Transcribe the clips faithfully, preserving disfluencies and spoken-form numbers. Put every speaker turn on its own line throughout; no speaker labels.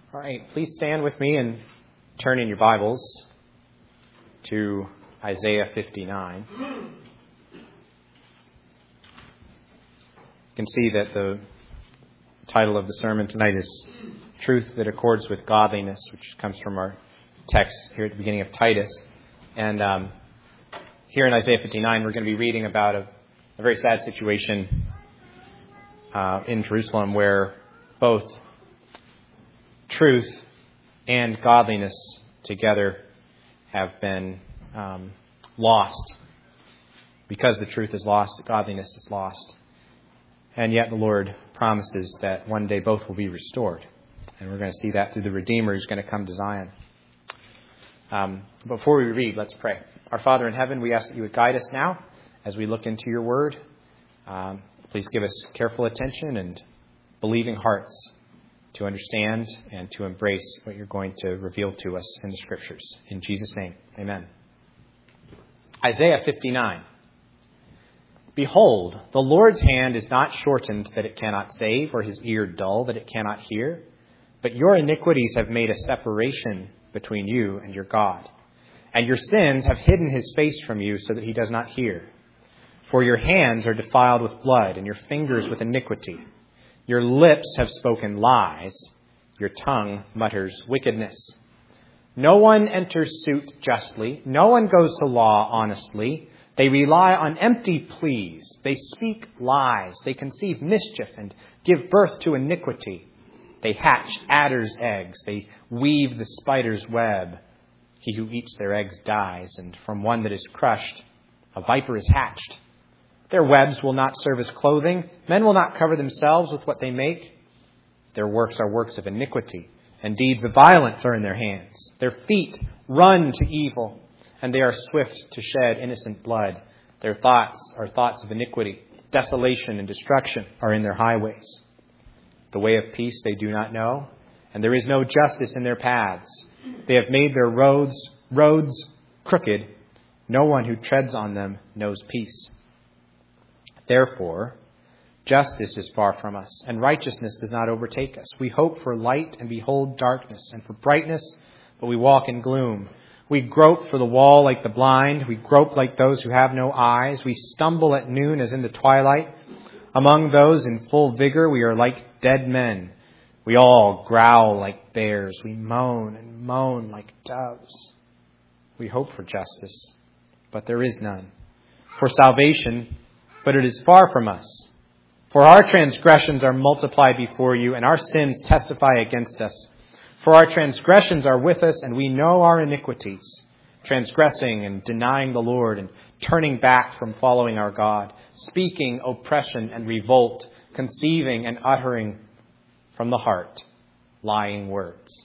All right, please stand with me and turn in your Bibles to Isaiah fifty-nine. You can see that the title of the sermon tonight is Truth That Accords with Godliness, which comes from our text here at the beginning of Titus. And um, here in Isaiah fifty-nine, we're going to be reading about a, a very sad situation uh, in Jerusalem where both truth and godliness together have been um, lost. Because the truth is lost, godliness is lost. And yet the Lord promises that one day both will be restored. And we're going to see that through the Redeemer who's going to come to Zion. Um, before we read, let's pray. Our Father in heaven, we ask that you would guide us now as we look into your word. Um, please give us careful attention and believing hearts to understand and to embrace what you're going to reveal to us in the Scriptures. In Jesus' name, amen. Isaiah fifty-nine. Behold, the Lord's hand is not shortened that it cannot save, or his ear dull that it cannot hear. But your iniquities have made a separation between you and your God. And your sins have hidden his face from you so that he does not hear. For your hands are defiled with blood, and your fingers with iniquity. Your lips have spoken lies. Your tongue mutters wickedness. No one enters suit justly. No one goes to law honestly. They rely on empty pleas. They speak lies. They conceive mischief and give birth to iniquity. They hatch adder's eggs. They weave the spider's web. He who eats their eggs dies, and from one that is crushed, a viper is hatched. Their webs will not serve as clothing. Men will not cover themselves with what they make. Their works are works of iniquity, and deeds of violence are in their hands. Their feet run to evil, and they are swift to shed innocent blood. Their thoughts are thoughts of iniquity. Desolation and destruction are in their highways. The way of peace they do not know, and there is no justice in their paths. They have made their roads, roads crooked. No one who treads on them knows peace. Therefore, justice is far from us, and righteousness does not overtake us. We hope for light and behold darkness, and for brightness, but we walk in gloom. We grope for the wall like the blind. We grope like those who have no eyes. We stumble at noon as in the twilight. Among those in full vigor, we are like dead men. We all growl like bears. We moan and moan like doves. We hope for justice, but there is none. For salvation, but it is far from us. For our transgressions are multiplied before you, and our sins testify against us. For our transgressions are with us, and we know our iniquities, transgressing and denying the Lord, and turning back from following our God, speaking oppression and revolt, conceiving and uttering from the heart lying words.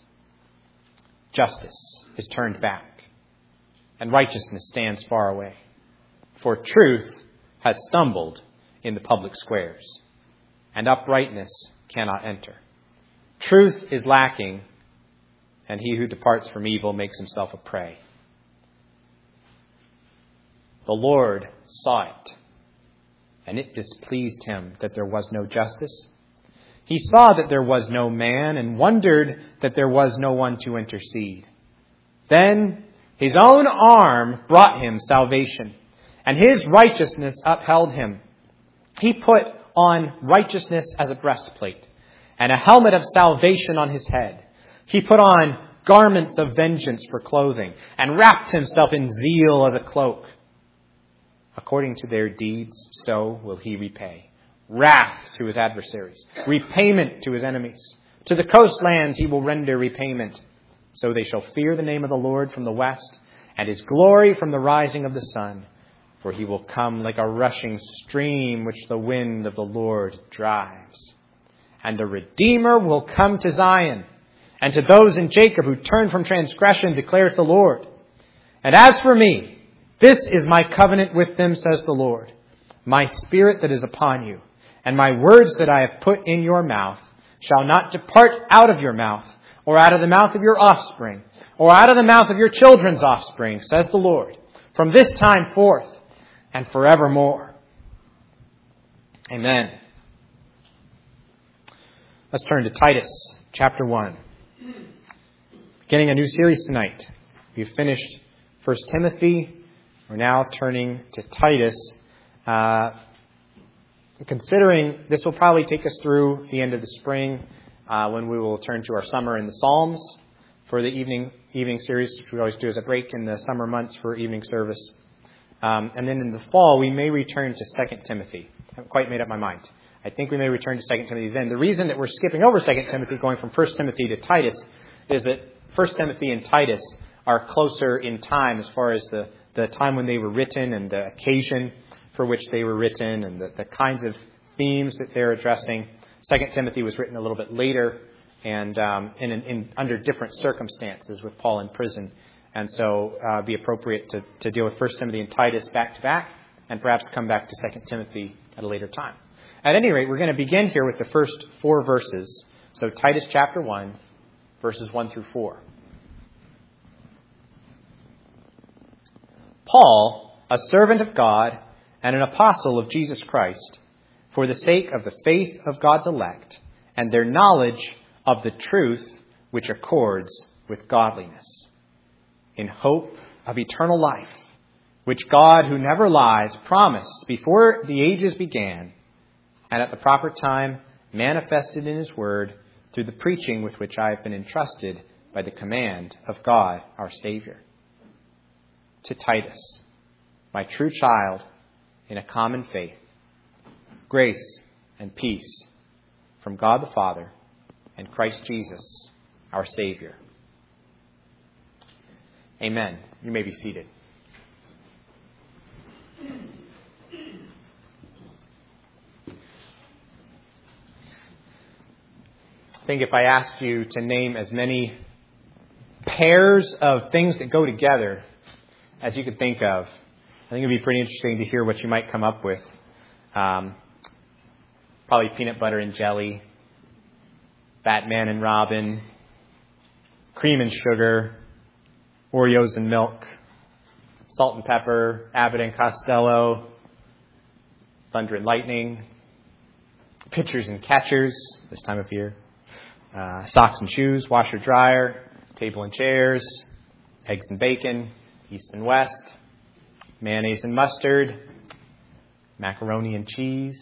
Justice is turned back, and righteousness stands far away. For truth has stumbled in the public squares, and uprightness cannot enter. Truth is lacking, and he who departs from evil makes himself a prey. The Lord saw it, and it displeased him that there was no justice. He saw that there was no man, and wondered that there was no one to intercede. Then his own arm brought him salvation, and his righteousness upheld him. He put on righteousness as a breastplate, and a helmet of salvation on his head. He put on garments of vengeance for clothing, and wrapped himself in zeal as a cloak. According to their deeds, so will he repay. Wrath to his adversaries, repayment to his enemies. To the coastlands he will render repayment. So they shall fear the name of the Lord from the west, and his glory from the rising of the sun. For he will come like a rushing stream which the wind of the Lord drives. And the Redeemer will come to Zion, and to those in Jacob who turn from transgression, declares the Lord. And as for me, this is my covenant with them, says the Lord. My spirit that is upon you, and my words that I have put in your mouth, shall not depart out of your mouth, or out of the mouth of your offspring, or out of the mouth of your children's offspring, says the Lord, from this time forth and forevermore. Amen. Let's turn to Titus chapter one. Beginning a new series tonight. We've finished First Timothy. We're now turning to Titus. Uh, considering this will probably take us through the end of the spring uh, when we will turn to our summer in the Psalms for the evening evening series, which we always do as a break in the summer months for evening service. Um, and then in the fall, we may return to Second Timothy. I haven't quite made up my mind. I think we may return to Second Timothy then. The reason that we're skipping over Second Timothy, going from First Timothy to Titus, is that First Timothy and Titus are closer in time as far as the, the time when they were written and the occasion for which they were written and the, the kinds of themes that they're addressing. Second Timothy was written a little bit later and um, in, in, under different circumstances with Paul in prison. And so uh, it'd be appropriate to, to deal with First Timothy and Titus back to back and perhaps come back to Second Timothy at a later time. At any rate, we're going to begin here with the first four verses. So Titus chapter one, verses one through four. Paul, a servant of God and an apostle of Jesus Christ, for the sake of the faith of God's elect and their knowledge of the truth which accords with godliness, in hope of eternal life, which God, who never lies, promised before the ages began, and at the proper time manifested in his word through the preaching with which I have been entrusted by the command of God our Savior. To Titus, my true child in a common faith, grace and peace from God the Father and Christ Jesus our Savior. Amen. You may be seated. I think if I asked you to name as many pairs of things that go together as you could think of, I think it would be pretty interesting to hear what you might come up with. Um, probably peanut butter and jelly, Batman and Robin, cream and sugar, Oreos and milk, salt and pepper, Abbott and Costello, thunder and lightning, pitchers and catchers this time of year. Uh, socks and shoes, washer, dryer, table and chairs, eggs and bacon, east and west, mayonnaise and mustard, macaroni and cheese.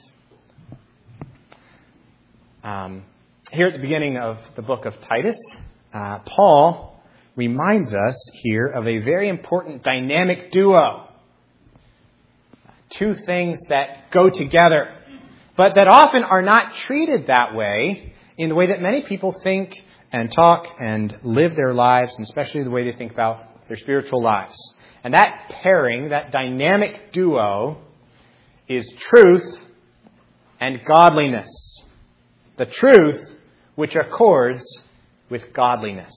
Um, here at the beginning of the book of Titus, uh, Paul reminds us here of a very important dynamic duo. Two things that go together, but that often are not treated that way in the way that many people think and talk and live their lives, and especially the way they think about their spiritual lives. And that pairing, that dynamic duo, is truth and godliness. The truth which accords with godliness.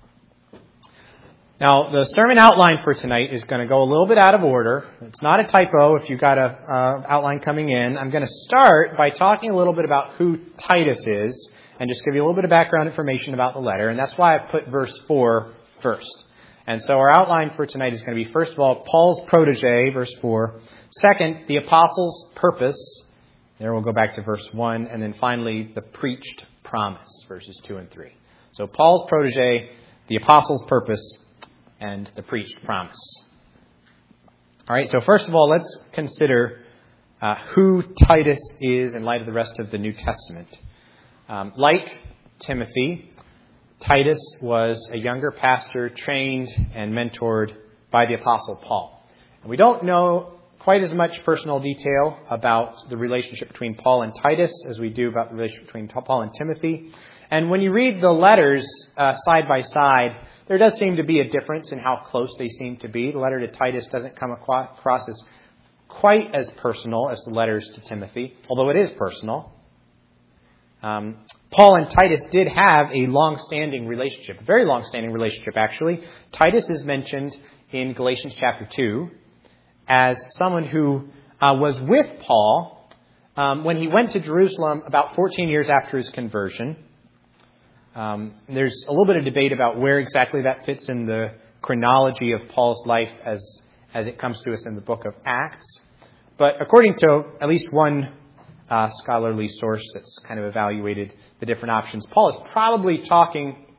Now, the sermon outline for tonight is going to go a little bit out of order. It's not a typo if you've got an uh, outline coming in. I'm going to start by talking a little bit about who Titus is and just give you a little bit of background information about the letter. And that's why I put verse four first. And so our outline for tonight is going to be, first of all, Paul's protege, verse four. Second, the apostle's purpose. There we'll go back to verse one. And then finally, the preached promise, verses two and three. So Paul's protege, the apostle's purpose, and the preached promise. All right, so first of all, let's consider uh, who Titus is in light of the rest of the New Testament. Um, like Timothy, Titus was a younger pastor trained and mentored by the Apostle Paul. And we don't know quite as much personal detail about the relationship between Paul and Titus as we do about the relationship between Paul and Timothy. And when you read the letters uh, side by side, there does seem to be a difference in how close they seem to be. The letter to Titus doesn't come across as quite as personal as the letters to Timothy, although it is personal. Um, Paul and Titus did have a long-standing relationship, a very long-standing relationship, actually. Titus is mentioned in Galatians chapter two as someone who uh, was with Paul um, when he went to Jerusalem about fourteen years after his conversion. Um, there's a little bit of debate about where exactly that fits in the chronology of Paul's life as, as it comes to us in the book of Acts. But according to at least one uh, scholarly source that's kind of evaluated the different options, Paul is probably talking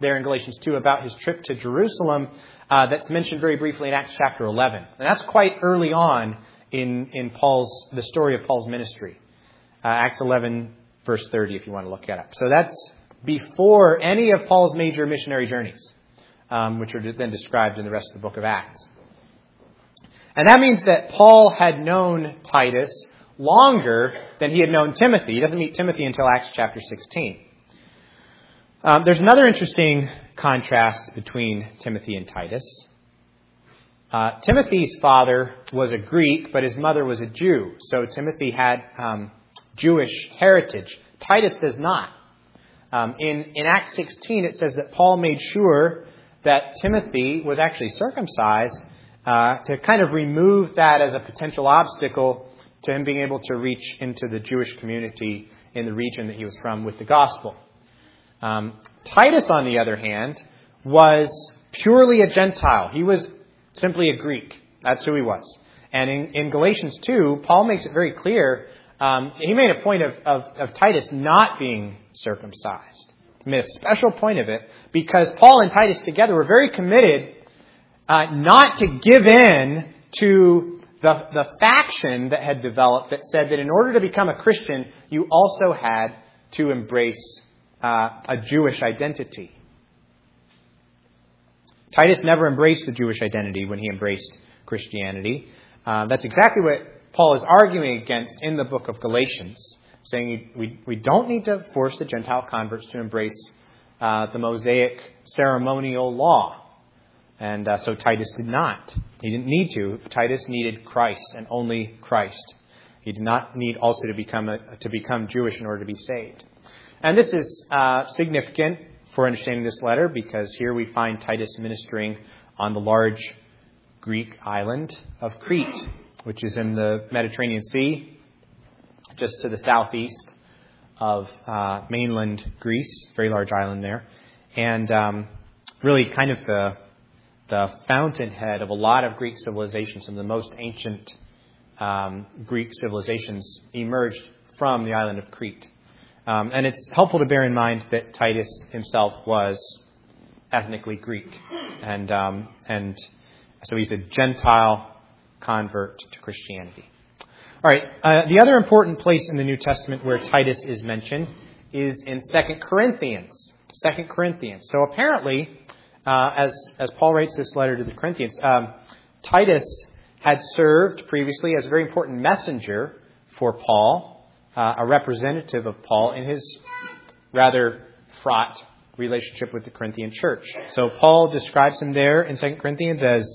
there in Galatians two about his trip to Jerusalem uh, that's mentioned very briefly in Acts chapter eleven. And that's quite early on in, in Paul's the story of Paul's ministry. Uh, Acts eleven, verse thirty, if you want to look it up. So that's before any of Paul's major missionary journeys, um, which are then described in the rest of the book of Acts. And that means that Paul had known Titus longer than he had known Timothy. He doesn't meet Timothy until Acts chapter sixteen. Um, there's another interesting contrast between Timothy and Titus. Uh, Timothy's father was a Greek, but his mother was a Jew. So Timothy had um, Jewish heritage. Titus does not. Um, in, in Acts sixteen, it says that Paul made sure that Timothy was actually circumcised uh, to kind of remove that as a potential obstacle to him being able to reach into the Jewish community in the region that he was from with the gospel. Um, Titus, on the other hand, was purely a Gentile. He was simply a Greek. That's who he was. And in, in Galatians two, Paul makes it very clear. Um, he made a point of, of, of Titus not being circumcised. He made a special point of it because Paul and Titus together were very committed uh, not to give in to the, the faction that had developed that said that in order to become a Christian, you also had to embrace uh, a Jewish identity. Titus never embraced the Jewish identity when he embraced Christianity. Uh, that's exactly what Paul is arguing against in the book of Galatians, saying we, we don't need to force the Gentile converts to embrace uh, the Mosaic ceremonial law. And uh, so Titus did not. He didn't need to. Titus needed Christ and only Christ. He did not need also to become a, to become Jewish in order to be saved. And this is uh, significant for understanding this letter because here we find Titus ministering on the large Greek island of Crete, which is in the Mediterranean Sea, just to the southeast of uh, mainland Greece, very large island there, and um, really kind of the the fountainhead of a lot of Greek civilizations. Some of the most ancient um, Greek civilizations emerged from the island of Crete. Um, and it's helpful to bear in mind that Titus himself was ethnically Greek, and um, and so he's a Gentile convert to Christianity. All right, uh, the other important place in the New Testament where Titus is mentioned is in Second Corinthians. Second Corinthians. So apparently, uh, as as Paul writes this letter to the Corinthians, um, Titus had served previously as a very important messenger for Paul. Uh, a representative of Paul in his rather fraught relationship with the Corinthian church. So Paul describes him there in Second Corinthians as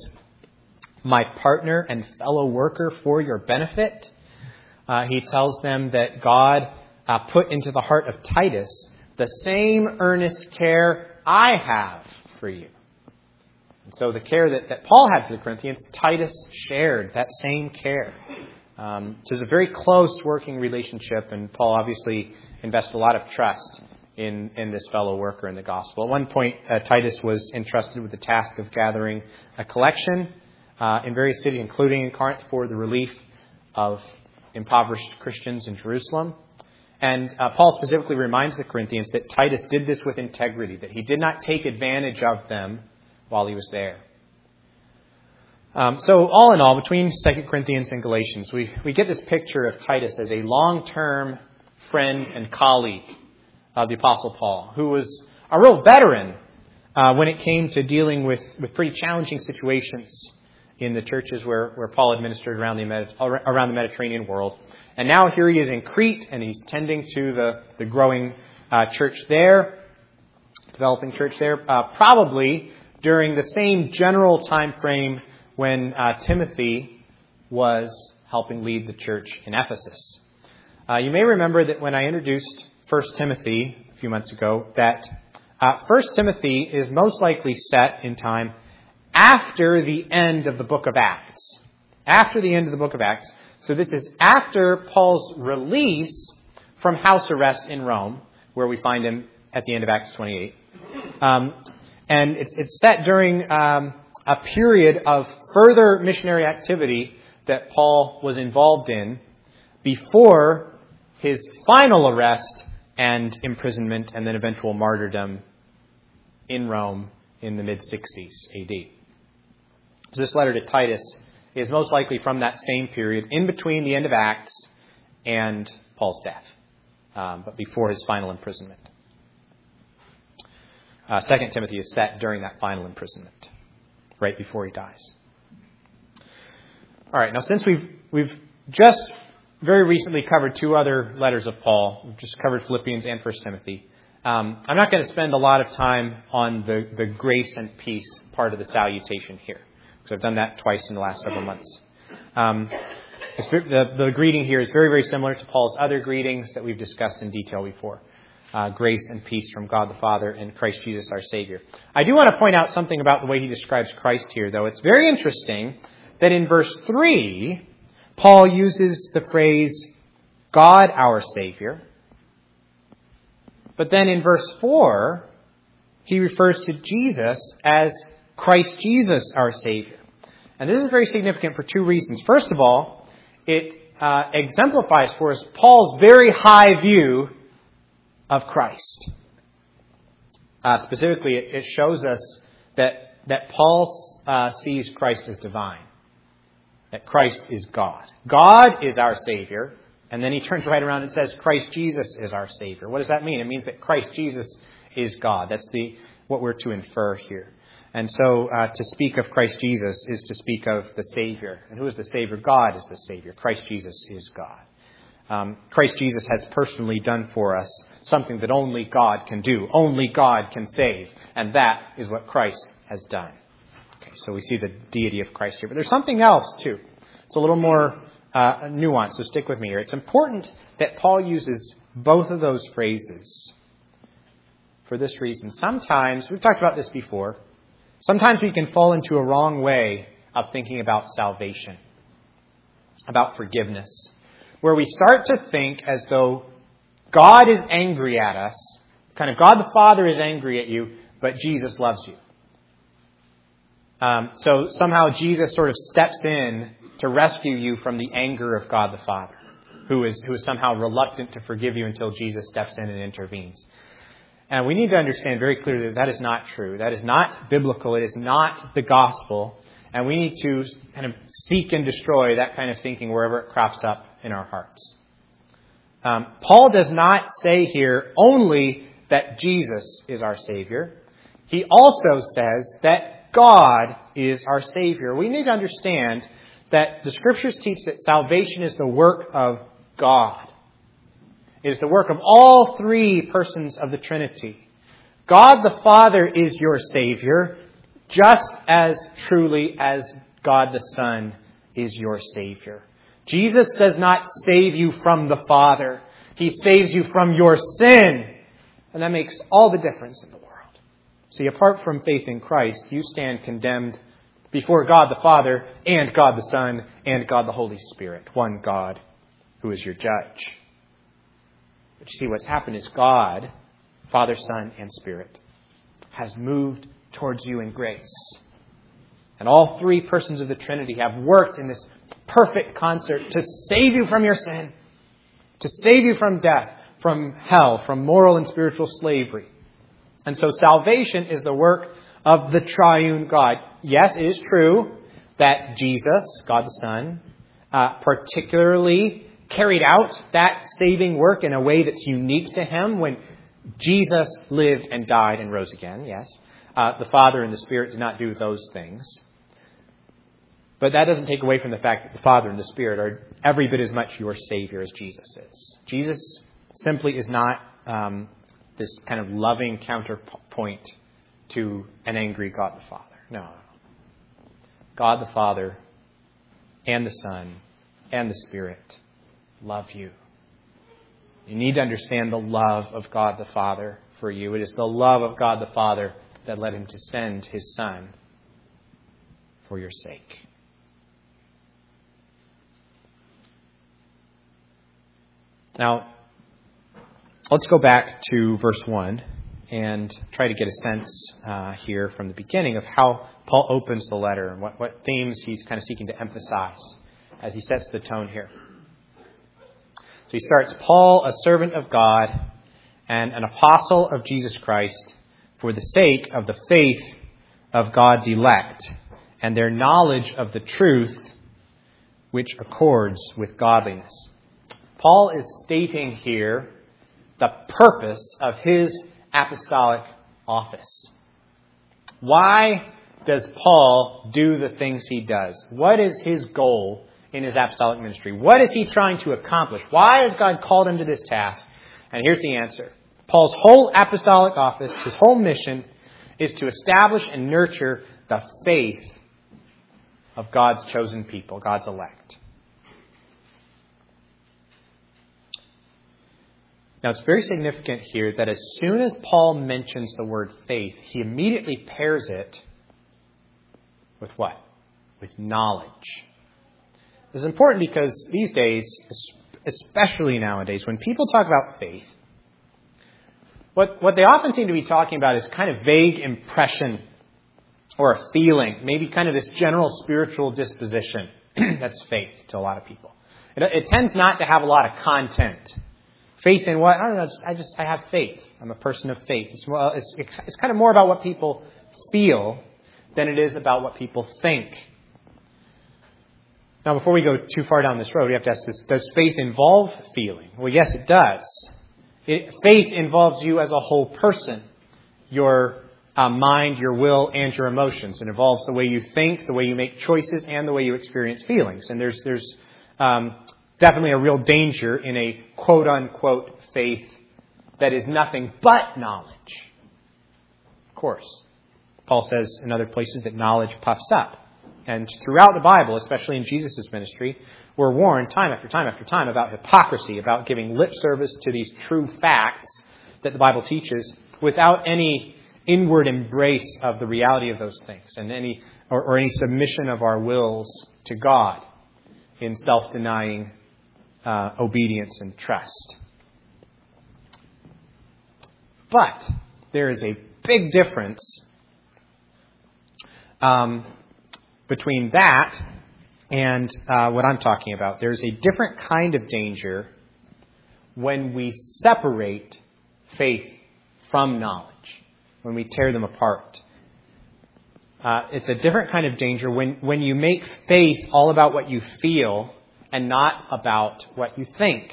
my partner and fellow worker for your benefit. Uh, he tells them that God uh, put into the heart of Titus the same earnest care I have for you. And so the care that, that Paul had for the Corinthians, Titus shared that same care. Um, so it's a very close working relationship, and Paul obviously invested a lot of trust in, in this fellow worker in the gospel. At one point, uh, Titus was entrusted with the task of gathering a collection uh, in various cities, including in Corinth, for the relief of impoverished Christians in Jerusalem. And uh, Paul specifically reminds the Corinthians that Titus did this with integrity, that he did not take advantage of them while he was there. Um, so all in all, between Second Corinthians and Galatians, we, we get this picture of Titus as a long-term friend and colleague of the Apostle Paul, who was a real veteran uh, when it came to dealing with, with pretty challenging situations in the churches where, where Paul administered around the, Med- around the Mediterranean world. And now here he is in Crete, and he's tending to the, the growing uh, church there, developing church there, uh, probably during the same general time frame when uh, Timothy was helping lead the church in Ephesus. Uh, you may remember that when I introduced First Timothy a few months ago, that uh, First Timothy is most likely set in time after the end of the book of Acts. After the end of the book of Acts. So this is after Paul's release from house arrest in Rome, where we find him at the end of Acts twenty-eight. Um, and it's, it's set during Um, a period of further missionary activity that Paul was involved in before his final arrest and imprisonment and then eventual martyrdom in Rome in the mid-sixties A D. So this letter to Titus is most likely from that same period, in between the end of Acts and Paul's death, um, but before his final imprisonment. Uh, Second Timothy is set during that final imprisonment, right before he dies. All right, now since we've we've just very recently covered two other letters of Paul, we've just covered Philippians and First Timothy, um, I'm not going to spend a lot of time on the, the grace and peace part of the salutation here, because I've done that twice in the last several months. Um, it's, the, the greeting here is very, very similar to Paul's other greetings that we've discussed in detail before. Uh, grace and peace from God the Father and Christ Jesus our Savior. I do want to point out something about the way he describes Christ here, though. It's very interesting that in verse three, Paul uses the phrase, God our Savior. But then in verse four, he refers to Jesus as Christ Jesus our Savior. And this is very significant for two reasons. First of all, it uh, exemplifies for us Paul's very high view of Christ. Uh, specifically, it, it shows us that, that Paul uh, sees Christ as divine. That Christ is God. God is our Savior. And then he turns right around and says, Christ Jesus is our Savior. What does that mean? It means that Christ Jesus is God. That's the what we're to infer here. And so uh, to speak of Christ Jesus is to speak of the Savior. And who is the Savior? God is the Savior. Christ Jesus is God. Um, Christ Jesus has personally done for us something that only God can do. Only God can save. And that is what Christ has done. Okay, so we see the deity of Christ here. But there's something else, too. It's a little more uh, nuanced, so stick with me here. It's important that Paul uses both of those phrases for this reason. Sometimes, we've talked about this before, sometimes we can fall into a wrong way of thinking about salvation, about forgiveness, where we start to think as though God is angry at us, kind of God the Father is angry at you, but Jesus loves you. Um, so somehow Jesus sort of steps in to rescue you from the anger of God the Father, who is who is somehow reluctant to forgive you until Jesus steps in and intervenes. And we need to understand very clearly that that is not true. That is not biblical. It is not the gospel. And we need to kind of seek and destroy that kind of thinking wherever it crops up in our hearts. Um, Paul does not say here only that Jesus is our Savior. He also says that God is our Savior. We need to understand that the Scriptures teach that salvation is the work of God. It is the work of all three persons of the Trinity. God the Father is your Savior, just as truly as God the Son is your Savior. Jesus does not save you from the Father. He saves you from your sin. And that makes all the difference in the world. See, apart from faith in Christ, you stand condemned before God the Father and God the Son and God the Holy Spirit. One God who is your judge. But you see, what's happened is God, Father, Son, and Spirit, has moved towards you in grace. And all three persons of the Trinity have worked in this perfect concert to save you from your sin, to save you from death, from hell, from moral and spiritual slavery. And so salvation is the work of the triune God. Yes, it is true that Jesus, God the Son, uh, particularly carried out that saving work in a way that's unique to him when Jesus lived and died and rose again. Yes, uh, the Father and the Spirit did not do those things. But that doesn't take away from the fact that the Father and the Spirit are every bit as much your Savior as Jesus is. Jesus simply is not um, this kind of loving counterpoint to an angry God the Father. No. God the Father and the Son and the Spirit love you. You need to understand the love of God the Father for you. It is the love of God the Father that led him to send his Son for your sake. Now, let's go back to verse one and try to get a sense uh, here from the beginning of how Paul opens the letter and what, what themes he's kind of seeking to emphasize as he sets the tone here. So he starts, Paul, a servant of God and an apostle of Jesus Christ, for the sake of the faith of God's elect and their knowledge of the truth which accords with godliness. Paul is stating here the purpose of his apostolic office. Why does Paul do the things he does? What is his goal in his apostolic ministry? What is he trying to accomplish? Why has God called him to this task? And here's the answer. Paul's whole apostolic office, his whole mission, is to establish and nurture the faith of God's chosen people, God's elect. Now, it's very significant here that as soon as Paul mentions the word faith, he immediately pairs it with what? With knowledge. This is important because these days, especially nowadays, when people talk about faith, what, what they often seem to be talking about is kind of vague impression or a feeling, maybe kind of this general spiritual disposition. That's faith to a lot of people. It, it tends not to have a lot of content. Faith in what? I don't know. Just, I just I have faith. I'm a person of faith. It's, well, it's, it's, it's kind of more about what people feel than it is about what people think. Now, before we go too far down this road, we have to ask this: does faith involve feeling? Well, yes, it does. It, faith involves you as a whole person, your uh, mind, your will, and your emotions. It involves the way you think, the way you make choices, and the way you experience feelings. And there's there's um, definitely a real danger in a quote-unquote faith that is nothing but knowledge. Of course, Paul says in other places that knowledge puffs up. And throughout the Bible, especially in Jesus' ministry, we're warned time after time after time about hypocrisy, about giving lip service to these true facts that the Bible teaches without any inward embrace of the reality of those things and any or, or any submission of our wills to God in self-denying uh, obedience and trust. But there is a big difference um, between that and uh, what I'm talking about. There's a different kind of danger when we separate faith from knowledge, when we tear them apart. Uh, it's a different kind of danger when, when you make faith all about what you feel and not about what you think.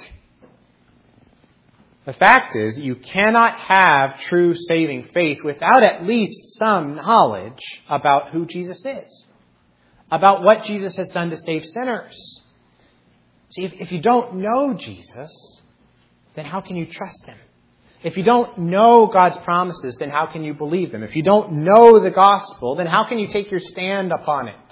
The fact is, you cannot have true saving faith without at least some knowledge about who Jesus is, about what Jesus has done to save sinners. See, if, if you don't know Jesus, then how can you trust him? If you don't know God's promises, then how can you believe them? If you don't know the gospel, then how can you take your stand upon it?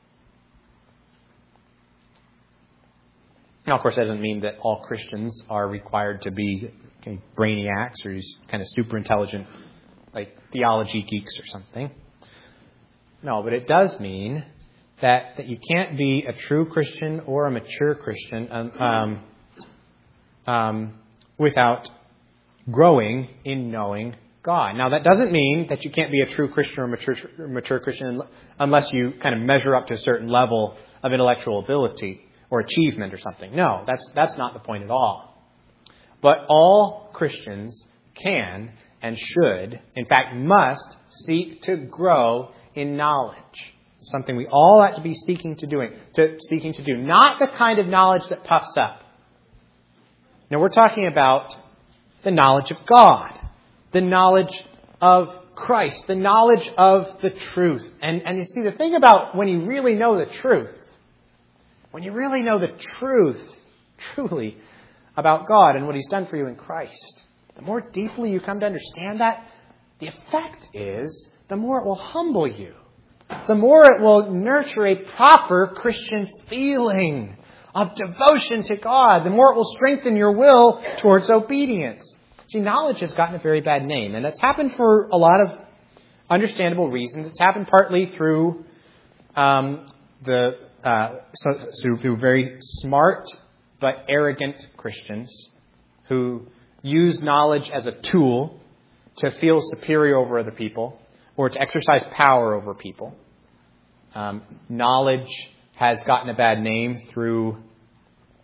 Now, of course, that doesn't mean that all Christians are required to be okay, brainiacs or these kind of super intelligent, like theology geeks or something. No, but it does mean that, that you can't be a true Christian or a mature Christian um, um, um, without growing in knowing God. Now, that doesn't mean that you can't be a true Christian or a mature, mature Christian unless you kind of measure up to a certain level of intellectual ability or achievement or something. No, that's that's not the point at all. But all Christians can and should, in fact must, seek to grow in knowledge. Something we all ought to be seeking to doing, to seeking to do. Not the kind of knowledge that puffs up. Now, we're talking about the knowledge of God, the knowledge of Christ, the knowledge of the truth. And, and you see, the thing about when you really know the truth, when you really know the truth, truly, about God and what he's done for you in Christ, the more deeply you come to understand that, the effect is the more it will humble you. The more it will nurture a proper Christian feeling of devotion to God. The more it will strengthen your will towards obedience. See, knowledge has gotten a very bad name, and that's happened for a lot of understandable reasons. It's happened partly through um, the uh, so, so through very smart but arrogant Christians who use knowledge as a tool to feel superior over other people or to exercise power over people. Um, knowledge has gotten a bad name through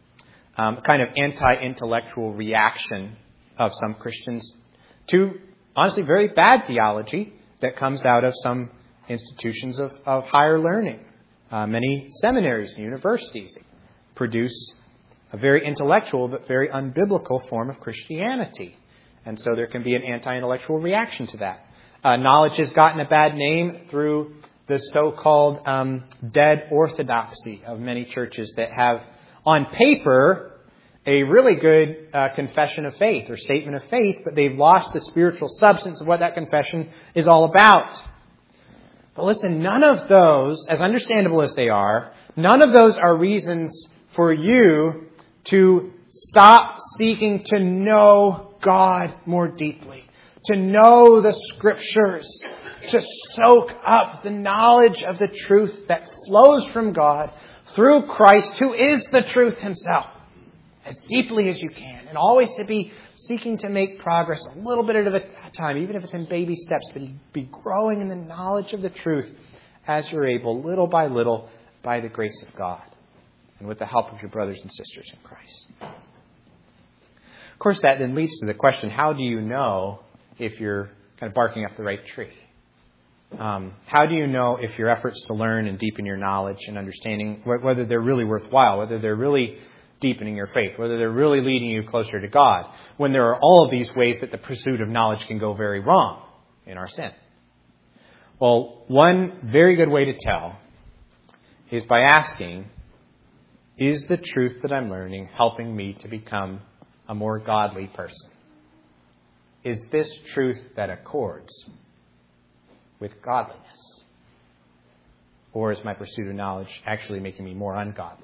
um, kind of anti-intellectual reaction of some Christians to honestly very bad theology that comes out of some institutions of, of higher learning. Uh, many seminaries and universities produce a very intellectual but very unbiblical form of Christianity. And so there can be an anti-intellectual reaction to that. Uh, knowledge has gotten a bad name through the so-called um, dead orthodoxy of many churches that have, on paper, a really good uh, confession of faith or statement of faith, but they've lost the spiritual substance of what that confession is all about. But listen, none of those, as understandable as they are, none of those are reasons for you to stop seeking to know God more deeply, to know the Scriptures, to soak up the knowledge of the truth that flows from God through Christ, who is the truth himself, as deeply as you can, and always to be seeking to make progress a little bit at a time, even if it's in baby steps, but be growing in the knowledge of the truth as you're able, little by little, by the grace of God, and with the help of your brothers and sisters in Christ. Of course, that then leads to the question, how do you know if you're kind of barking up the right tree? Um, how do you know if your efforts to learn and deepen your knowledge and understanding, whether they're really worthwhile, whether they're really deepening your faith, whether they're really leading you closer to God, when there are all of these ways that the pursuit of knowledge can go very wrong in our sin? Well, one very good way to tell is by asking, is the truth that I'm learning helping me to become a more godly person? Is this truth that accords with godliness? Or is my pursuit of knowledge actually making me more ungodly?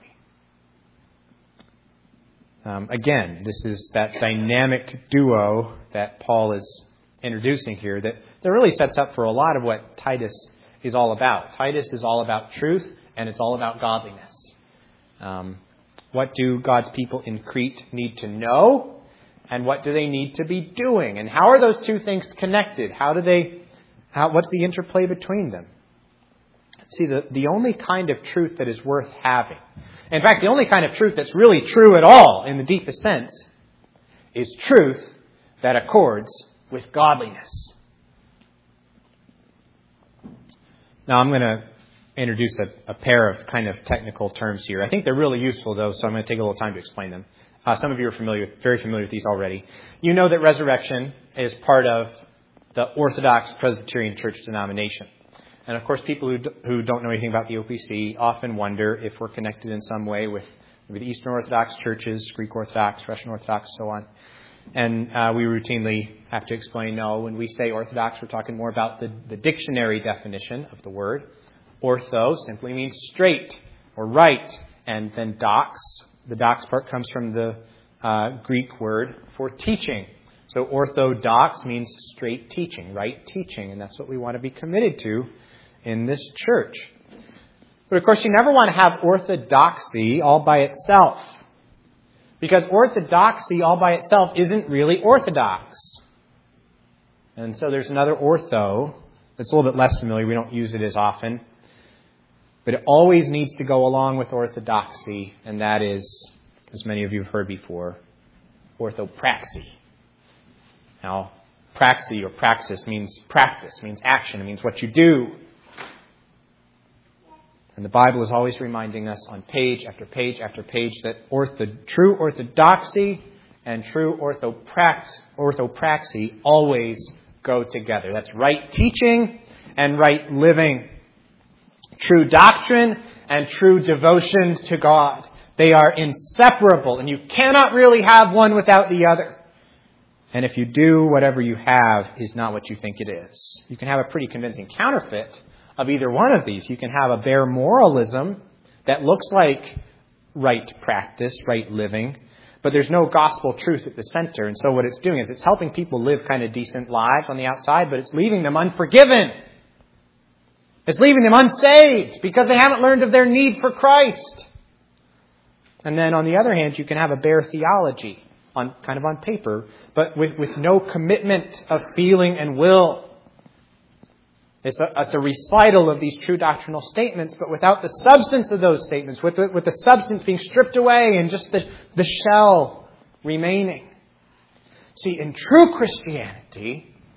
Um, again, this is that dynamic duo that Paul is introducing here that, that really sets up for a lot of what Titus is all about. Titus is all about truth, and it's all about godliness. Um, what do God's people in Crete need to know? And what do they need to be doing? And how are those two things connected? How do they, how, what's the interplay between them? See, the, the only kind of truth that is worth having, in fact, the only kind of truth that's really true at all in the deepest sense, is truth that accords with godliness. Now, I'm going to introduce a, a pair of kind of technical terms here. I think they're really useful, though, so I'm going to take a little time to explain them. Uh, some of you are familiar, very familiar with these already. You know that resurrection is part of the Orthodox Presbyterian Church denomination. And of course, people who, d- who don't know anything about the O P C often wonder if we're connected in some way with maybe the Eastern Orthodox churches, Greek Orthodox, Russian Orthodox, so on. And uh, we routinely have to explain, no, when we say Orthodox, we're talking more about the, the dictionary definition of the word. Ortho simply means straight or right. And then dox, the dox part comes from the uh, Greek word for teaching. So orthodox means straight teaching, right teaching. And that's what we want to be committed to in this church. But of course, you never want to have orthodoxy all by itself. Because orthodoxy all by itself isn't really orthodox. And so there's another ortho that's a little bit less familiar. We don't use it as often. But it always needs to go along with orthodoxy. And that is, as many of you have heard before, orthopraxy. Now, praxy or praxis means practice, means action. It means what you do. And the Bible is always reminding us on page after page after page that ortho, true orthodoxy and true orthoprax, orthopraxy always go together. That's right teaching and right living. True doctrine and true devotion to God. They are inseparable, and you cannot really have one without the other. And if you do, whatever you have is not what you think it is. You can have a pretty convincing counterfeit of either one of these. You can have a bare moralism that looks like right practice, right living, but there's no gospel truth at the center. And so what it's doing is it's helping people live kind of decent lives on the outside, but it's leaving them unforgiven. It's leaving them unsaved because they haven't learned of their need for Christ. And then on the other hand, you can have a bare theology on kind of on paper, but with, with no commitment of feeling and will. It's a, it's a recital of these true doctrinal statements, but without the substance of those statements, with the, with the substance being stripped away and just the, the shell remaining. See, in true Christianity,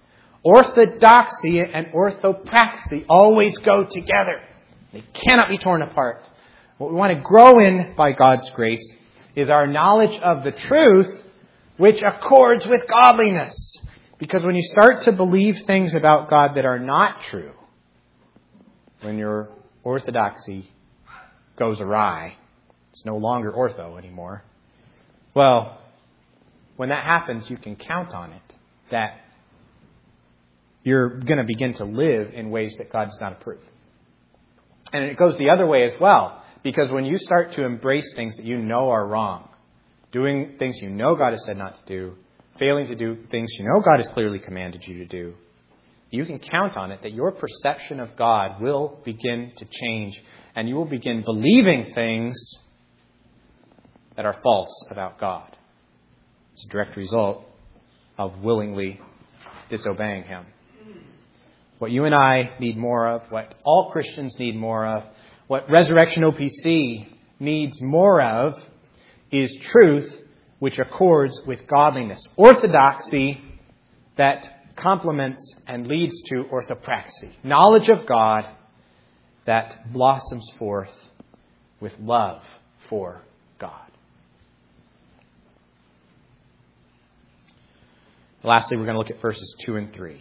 Orthodoxy and orthopraxy always go together. They cannot be torn apart. What we want to grow in by God's grace is our knowledge of the truth, which accords with godliness. Because when you start to believe things about God that are not true, when your orthodoxy goes awry, it's no longer ortho anymore. Well, when that happens, you can count on it that you're going to begin to live in ways that God does not approve. And it goes the other way as well. Because when you start to embrace things that you know are wrong, doing things you know God has said not to do, failing to do things you know God has clearly commanded you to do, you can count on it that your perception of God will begin to change. And you will begin believing things that are false about God. It's a direct result of willingly disobeying Him. What you and I need more of, what all Christians need more of, what Resurrection O P C needs more of, is truth which accords with godliness. Orthodoxy that complements and leads to orthopraxy. Knowledge of God that blossoms forth with love for God. Lastly, we're going to look at verses two and three.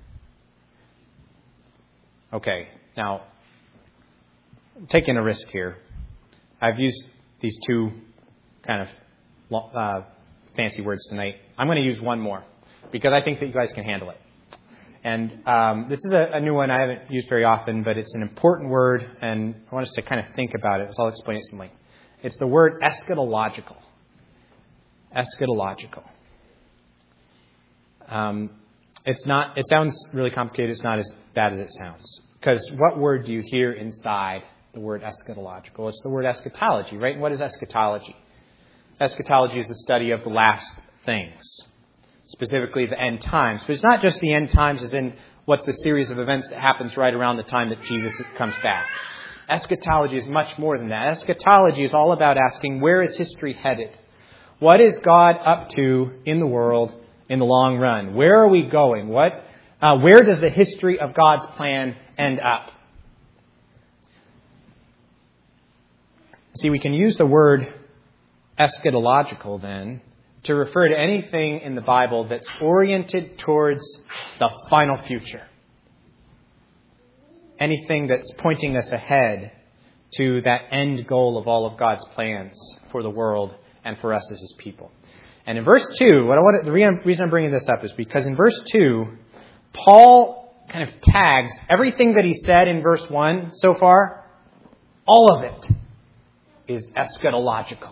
Okay, now, I'm taking a risk here. I've used these two kind of uh, fancy words tonight. I'm going to use one more because I think that you guys can handle it. And um, this is a, a new one I haven't used very often, but it's an important word, and I want us to kind of think about it. So I'll explain it simply. It's the word eschatological. Eschatological. Um, it's not. It sounds really complicated. It's not as bad as it sounds. Because what word do you hear inside the word eschatological? It's the word eschatology, right? And what is eschatology? Eschatology is the study of the last things, specifically the end times. But it's not just the end times as in what's the series of events that happens right around the time that Jesus comes back. Eschatology is much more than that. Eschatology is all about asking, where is history headed? What is God up to in the world in the long run? Where are we going? What, uh, where does the history of God's plan end up? See, we can use the word eschatological then to refer to anything in the Bible that's oriented towards the final future. Anything that's pointing us ahead to that end goal of all of God's plans for the world and for us as His people. And in verse two, what I want to, the reason I'm bringing this up is because in verse two, Paul kind of tags everything that he said in verse one so far. All of it is eschatological.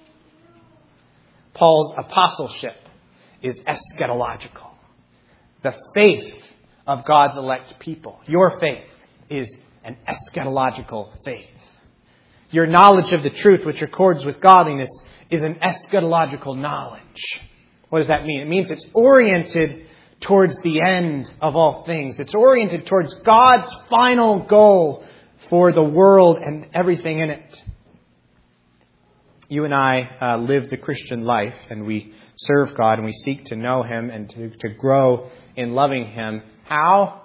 Paul's apostleship is eschatological. The faith of God's elect people, your faith, is an eschatological faith. Your knowledge of the truth, which accords with godliness, is an eschatological knowledge. What does that mean? It means it's oriented towards the end of all things. It's oriented towards God's final goal for the world and everything in it. You and I uh, live the Christian life, and we serve God, and we seek to know Him and to, to grow in loving Him. How?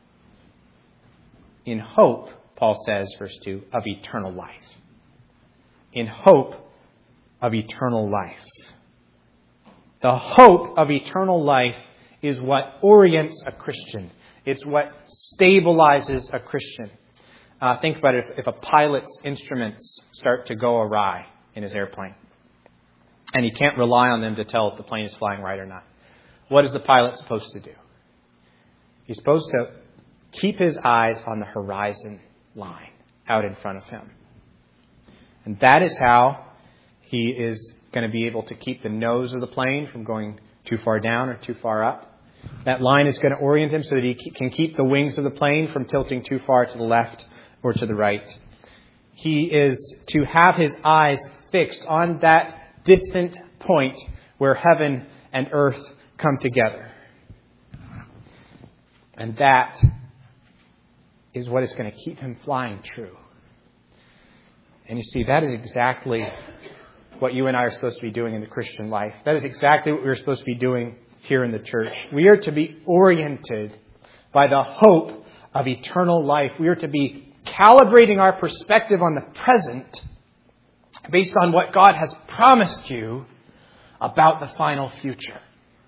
In hope, Paul says, verse two, of eternal life. In hope of eternal life. The hope of eternal life is what orients a Christian. It's what stabilizes a Christian. Uh, think about it. If, if a pilot's instruments start to go awry in his airplane, and he can't rely on them to tell if the plane is flying right or not, what is the pilot supposed to do? He's supposed to keep his eyes on the horizon line out in front of him. And that is how he is going to be able to keep the nose of the plane from going too far down or too far up. That line is going to orient him so that he can keep the wings of the plane from tilting too far to the left or to the right. He is to have his eyes fixed on that distant point where heaven and earth come together. And that is what is going to keep him flying true. And you see, that is exactly what you and I are supposed to be doing in the Christian life. That is exactly what we're supposed to be doing here in the church. We are to be oriented by the hope of eternal life. We are to be calibrating our perspective on the present based on what God has promised you about the final future.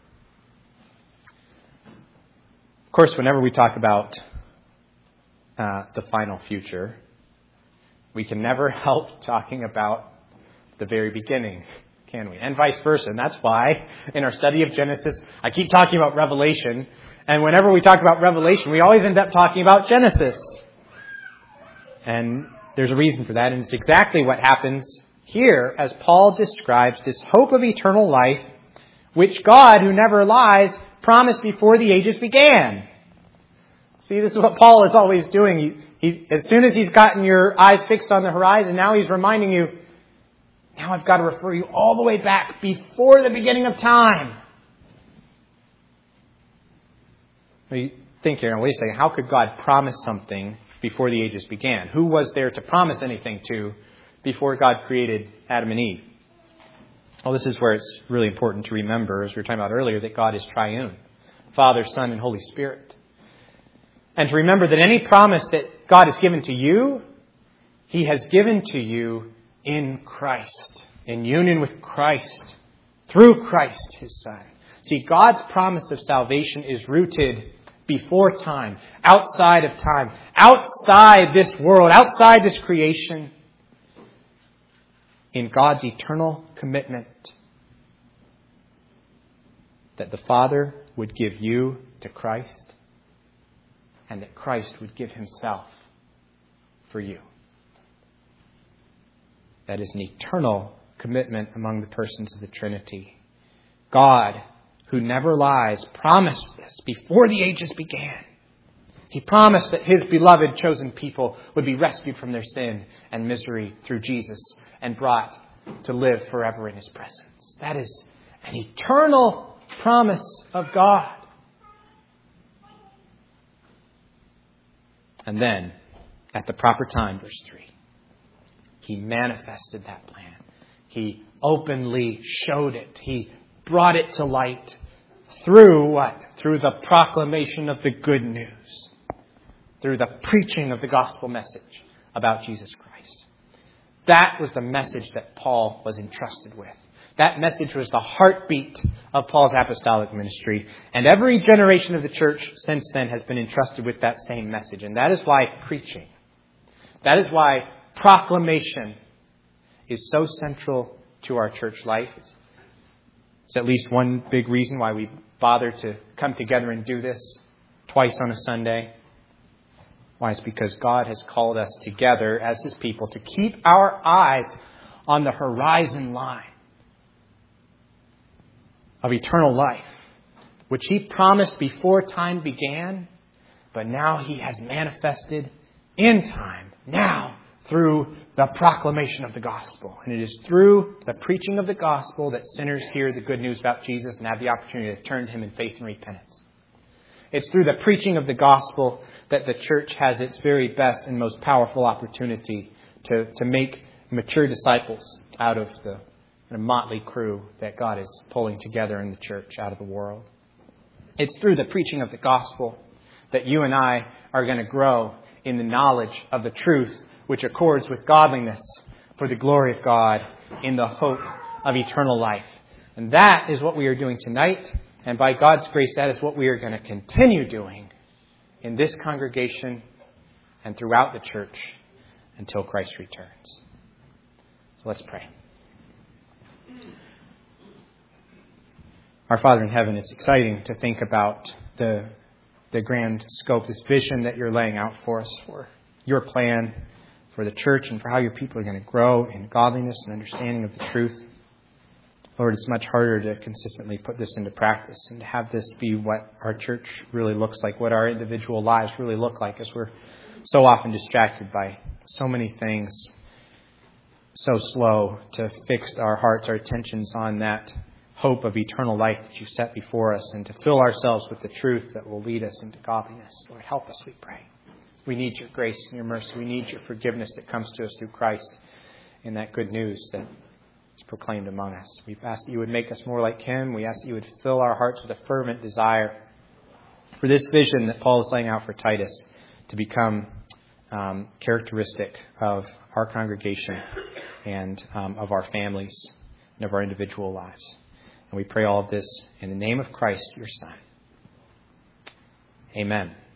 Of course, whenever we talk about uh, the final future, we can never help talking about the very beginning, can we? And vice versa. And that's why in our study of Genesis, I keep talking about Revelation. And whenever we talk about Revelation, we always end up talking about Genesis. And there's a reason for that. And it's exactly what happens here as Paul describes this hope of eternal life, which God, who never lies, promised before the ages began. See, this is what Paul is always doing. He, he, as soon as he's gotten your eyes fixed on the horizon, now he's reminding you, now I've got to refer you all the way back before the beginning of time. Well, you think here, now wait a second, how could God promise something before the ages began? Who was there to promise anything to before God created Adam and Eve? Well, this is where it's really important to remember, as we were talking about earlier, that God is triune. Father, Son, and Holy Spirit. And to remember that any promise that God has given to you, He has given to you in Christ, in union with Christ, through Christ, His Son. See, God's promise of salvation is rooted before time, outside of time, outside this world, outside this creation, in God's eternal commitment that the Father would give you to Christ and that Christ would give Himself for you. That is an eternal commitment among the persons of the Trinity. God, who never lies, promised this before the ages began. He promised that His beloved chosen people would be rescued from their sin and misery through Jesus and brought to live forever in His presence. That is an eternal promise of God. And then, at the proper time, verse three, He manifested that plan. He openly showed it. He brought it to light through what? Through the proclamation of the good news. Through the preaching of the gospel message about Jesus Christ. That was the message that Paul was entrusted with. That message was the heartbeat of Paul's apostolic ministry. And every generation of the church since then has been entrusted with that same message. And that is why preaching, that is why proclamation is so central to our church life. It's, it's at least one big reason why we bother to come together and do this twice on a Sunday. Why? It's because God has called us together as His people to keep our eyes on the horizon line of eternal life, which He promised before time began, but now He has manifested in time, now, through the proclamation of the gospel. And it is through the preaching of the gospel that sinners hear the good news about Jesus and have the opportunity to turn to Him in faith and repentance. It's through the preaching of the gospel that the church has its very best and most powerful opportunity to, to make mature disciples out of the, the motley crew that God is pulling together in the church out of the world. It's through the preaching of the gospel that you and I are going to grow in the knowledge of the truth which accords with godliness for the glory of God in the hope of eternal life. And that is what we are doing tonight. And by God's grace, that is what we are going to continue doing in this congregation and throughout the church until Christ returns. So let's pray. Our Father in heaven, it's exciting to think about the, the grand scope, this vision that you're laying out for us, for your plan for the church and for how your people are going to grow in godliness and understanding of the truth. Lord, it's much harder to consistently put this into practice and to have this be what our church really looks like, what our individual lives really look like, as we're so often distracted by so many things, so slow to fix our hearts, our attentions on that hope of eternal life that you set before us and to fill ourselves with the truth that will lead us into godliness. Lord, help us, we pray. We need your grace and your mercy. We need your forgiveness that comes to us through Christ in that good news that is proclaimed among us. We ask that you would make us more like Him. We ask that you would fill our hearts with a fervent desire for this vision that Paul is laying out for Titus to become um, characteristic of our congregation and um, of our families and of our individual lives. And we pray all of this in the name of Christ, your Son. Amen.